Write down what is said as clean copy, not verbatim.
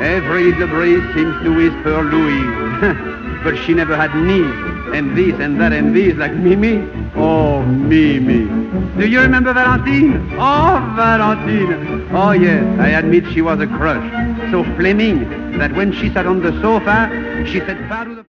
Every debris seems to whisper Louise. But she never had knees, and this and that and this, like Mimi. Oh, Mimi. Do you remember Valentine? Oh, Valentine. Oh, yes, I admit she was a crush. So flaming that when she sat on the sofa, she said, "Pas to the..."